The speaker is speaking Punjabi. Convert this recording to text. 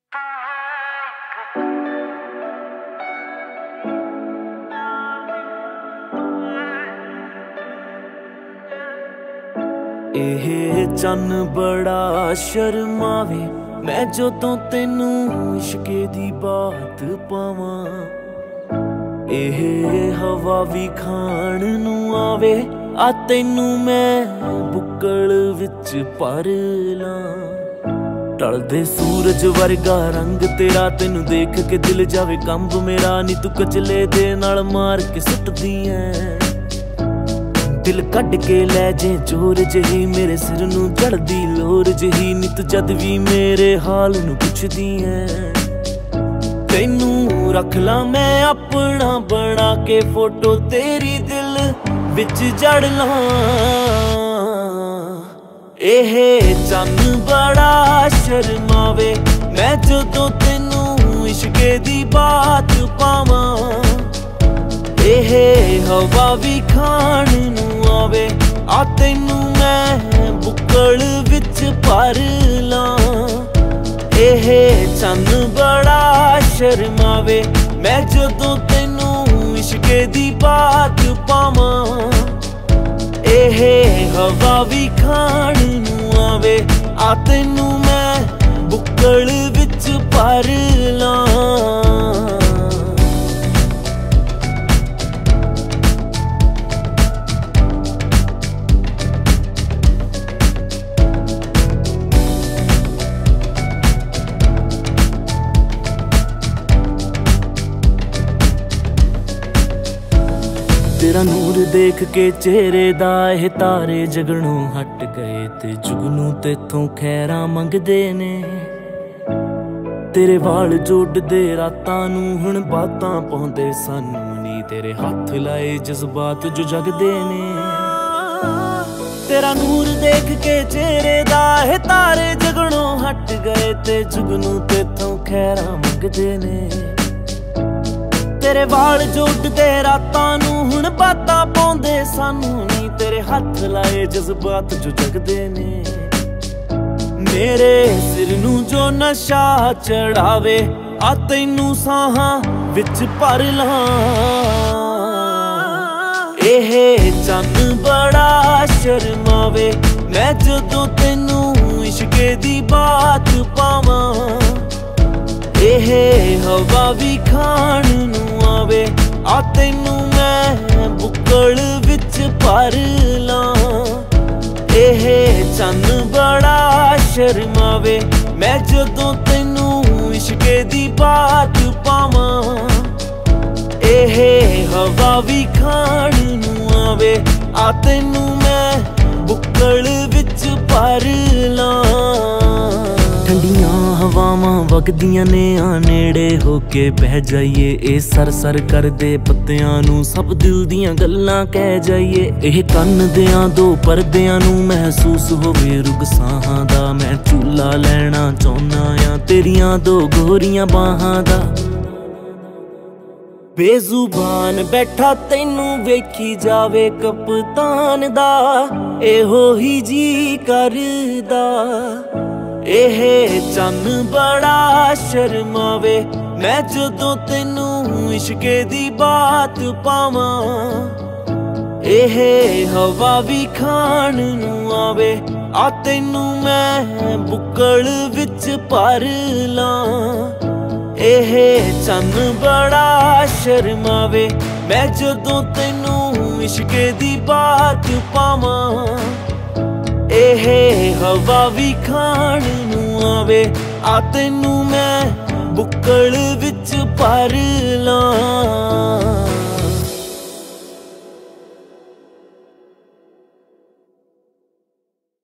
ਇਹ ਚੰਨ ਬੜਾ ਸ਼ਰਮਾਵੇ ਮੈਂ ਜਦੋਂ ਤੈਨੂੰ ਇਸ਼ਕੇ ਦੀ ਬਾਤ ਪਾਵਾਂ। ਇਹ ਹਵਾ ਵੀ ਖਾਣ ਨੂੰ ਆਵੇ ਆ ਤੈਨੂੰ ਮੈਂ ਬੁੱਕਲ ਵਿੱਚ ਭਰ ਲਾਂ। ਢਲਦੇ ਸੂਰਜ ਵਰਗਾ ਰੰਗ ਤੇਰਾ ਤੈਨੂੰ ਦੇਖ ਕੇ ਦਿਲ ਜਾਵੇ ਕੰਬ ਮੇਰਾ। ਨੀ ਤੂੰ ਕਚਲੇ ਦੇ ਨਾਲ ਮਾਰ ਕੇ ਸੁੱਟਦੀ ਐ ਦਿਲ ਕੱਢ ਕੇ ਲੈ ਜੇ ਚੋਰ ਜਿਹੀ ਮੇਰੇ ਸਿਰ ਨੂੰ ਚੜਦੀ ਲੋਰ ਜਿਹੀ। ਨੀ ਤੂੰ ਜਦ ਵੀ ਮੇਰੇ ਹਾਲ ਨੂੰ ਪੁੱਛਦੀ ਐ ਤੈਨੂੰ ਰੱਖ ਲਾਂ ਮੈਂ ਆਪਣਾ ਬਣਾ ਕੇ ਫੋਟੋ ਤੇਰੀ ਦਿਲ ਵਿੱਚ ਜੜ ਲਾਂ। ਇਹ ਚੰਨ ਬੜਾ ਸ਼ਰਮਾਵੇ ਮੈਂ ਜਦੋਂ ਤੈਨੂੰ ਇਸ਼ਕੇ ਦੀ ਬਾਤ ਪਾਵਾਂ। ਇਹ ਹਵਾ ਵੀ ਖਾਣ ਨੂੰ ਆਵੇ ਆ ਤੈਨੂੰ ਮੈਂ ਬੁੱਕਲ ਵਿੱਚ ਭਰ ਲਾਂ। ਇਹ ਚੰਨ ਬੜਾ ਸ਼ਰਮਾਵੇ ਮੈਂ ਜਦੋਂ ਤੈਨੂੰ ਇਸ਼ਕੇ ਦੀ ਬਾਤ ਪਾਵਾਂ। ਇਹ ਹਵਾ ਵੀ ਖਾਣ ਨੂੰ ਆਵੇ ਆ ਤੈਨੂੰ ਮੈਂ ਬੁੱਕਲ ਵਿੱਚ ਭਰ ਲਾਂ। ਤੇਰਾ ਨੂਰ ਦੇਖ ਕੇ ਚਿਹਰੇ ਦਾ ਇਹ ਤਾਰੇ ਜਗਣੋਂ ਹਟ ਗਏ ਤੇ ਜੁਗਨੂੰ ਤੇਥੋਂ ਖੈਰਾਂ ਮੰਗਦੇ ਨੇ। ਤੇਰੇ ਵਾਲ ਜੋੜਦੇ ਰਾਤਾਂ ਨੂੰ ਹੁਣ ਬਾਤਾਂ ਪਾਉਂਦੇ ਸਾਨੂੰ ਨੀ ਤੇਰੇ ਹੱਥ ਲਾਏ ਜਜ਼ਬਾਤ ਜੋ ਜਗਦੇ ਨੇ। ਤੇਰਾ ਨੂਰ ਦੇਖ ਕੇ ਚਿਹਰੇ ਦਾ ਇਹ ਤਾਰੇ ਜਗਣੋਂ ਹਟ ਗਏ ਤੇ ਜੁਗਨੂੰ ਤੇਥੋਂ ਖੈਰਾਂ ਮੰਗਦੇ ਨੇ। ਤੇਰੇ ਵਾਲ ਜੋੜਦੇ ਰਾਤਾਂ ਨੂੰ ਹੁਣ ਬਾਤਾਂ ਪਾਉਂਦੇ ਸਾਨੂੰ ਨੀ ਤੇਰੇ ਹੱਥ ਲਾਏ ਜਜ਼ਬਾਤ ਜੋ ਜਗਦੇ ਨੇ। ਮੇਰੇ ਸਿਰ ਨੂੰ ਜੋ ਨਸ਼ਾ ਚੜਾਵੇ ਆ ਤੈਨੂੰ ਸਾਹਾਂ ਵਿੱਚ ਭਰ ਲਾਂ। ਇਹ ਚੰਨ ਬੜਾ ਸ਼ਰਮਾਵੇ ਮੈਂ ਜਦੋਂ ਤੈਨੂੰ ਇਸ਼ਕੇ ਦੀ ਬਾਤ ਪਾਵਾਂ। ਇਹ ਹਵਾ ਵੀ ਖਾਣ ਨੂੰ ਆਵੇ ਆ ਤੈਨੂੰ ਮੈਂ ਬੁੱਕਲ ਵਿੱਚ ਭਰ ਲਾਂ। ਇਹ ਚੰਨ ਬੜਾ ਸ਼ਰਮਾਵੇ ਮੈਂ ਜਦੋਂ ਤੈਨੂੰ ਇਸ਼ਕੇ ਦੀ ਬਾਤ ਪਾਵਾਂ। ਇਹ ਹਵਾ ਵੀ ਖਾਣ ਨੂੰ ਆਵੇ ਆ ਤੈਨੂੰ ਮੈਂ ਬੁੱਕਲ ਵਿੱਚ ਭਰ ਲਾਂ। ਠੰਡੀਆਂ ਹਵਾਵਾਂ ਵਗਦੀਆਂ ਨੇ ਆ ਨੇੜੇ ਹੋ ਕੇ ਬਹਿ ਜਾਈਏ। ਇਹ ਸਰ ਸਰ ਕਰਦੇ ਪੱਤਿਆਂ ਨੂੰ ਸਭ ਦਿਲ ਦੀਆਂ ਗੱਲਾਂ ਕਹਿ ਜਾਈਏ। ਇਹ ਕੰਨ ਦਿਆਂ ਦੋ ਪਰਦਿਆਂ ਨੂੰ ਮਹਿਸੂਸ ਹੋਵੇ ਰੁਗ ਸਾਹਾਂ ਦਾ। ਮੈਂ ਝੂਲਾ ਲੈਣਾ ਚਾਹੁੰਦਾ ਆ ਤੇਰੀਆਂ ਦੋ ਗੋਰੀਆਂ ਬਾਹਾਂ ਦਾ। ਬੇਜ਼ੁਬਾਨ ਬੈਠਾ ਤੈਨੂੰ ਵੇਖੀ ਜਾਵੇ ਕਪਤਾਨ ਦਾ ਇਹੋ ਹੀ ਜੀ ਕਰਦਾ। ਇਹ ਚੰਨ ਬੜਾ ਸ਼ਰਮਾਵੇ ਮੈਂ ਜਦੋਂ ਤੈਨੂੰ ਇਸ਼ਕੇ ਦੀ ਬਾਤ ਪਾਵਾਂ। ਇਹ ਹਵਾ ਵੀ ਖਾਣ ਨੂੰ ਆਵੇ ਆ ਤੈਨੂੰ ਮੈਂ ਬੁੱਕਲ ਵਿੱਚ ਭਰ ਲਾਂ। ਇਹ ਚੰਨ ਬੜਾ ਸ਼ਰਮਾਵੇ ਮੈਂ ਜਦੋਂ ਤੈਨੂੰ ਇਸ਼ਕੇ ਦੀ ਬਾਤ ਪਾਵਾਂ। ਇਹ ਹਵਾ ਵੀ ਖਾਣ ਨੂੰ ਆਵੇ ਆ ਤੈਨੂੰ ਮੈਂ ਬੁੱਕਲ ਵਿੱਚ ਭਰ ਲਾਂ।